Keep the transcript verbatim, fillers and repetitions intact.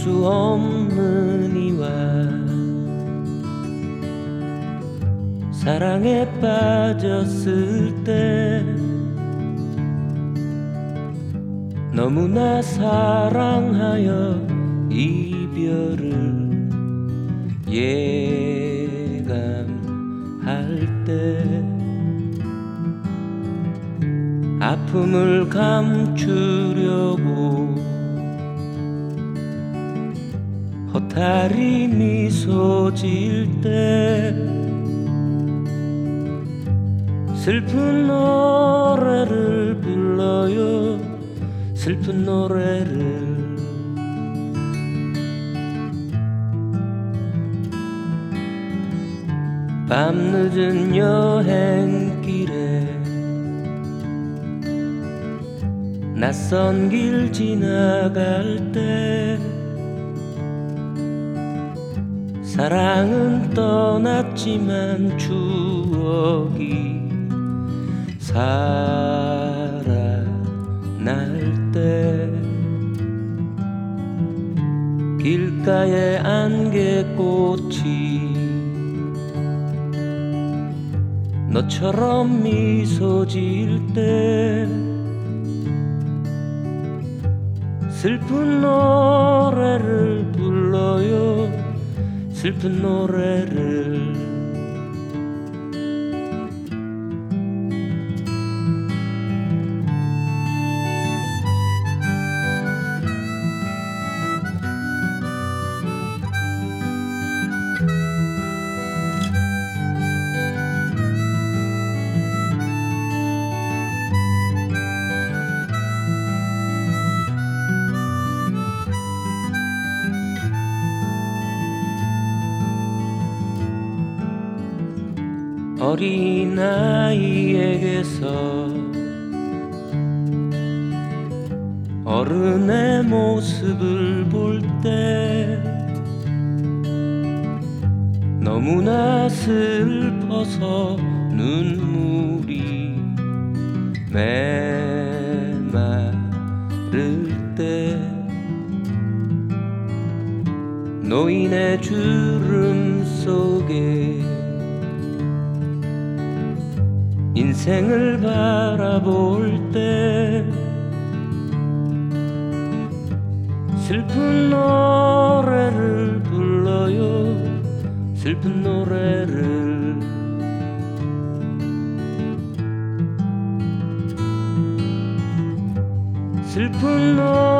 수 없는 이와 사랑에 빠졌을 때 너무나 사랑하여 이별을 예감할 때 아픔을 감추려고 허탈히 미소 지을 때 슬픈 노래를 불러요. 슬픈 노래를 밤늦은 여행길에 낯선 길 지나갈 때 사랑은 떠났지만 추억이 살아날 때 길가에 안개꽃이 너처럼 미소 지을 때 슬픈 노래를 불러요. 슬픈 노래를 어린아이에게서 어른의 모습을 볼 때 너무나 슬퍼서 눈물이 메마를 때 노인의 주름 속에 인생을 바라볼 때 슬픈 노래를 불러요. 슬픈 노래를 슬픈 노래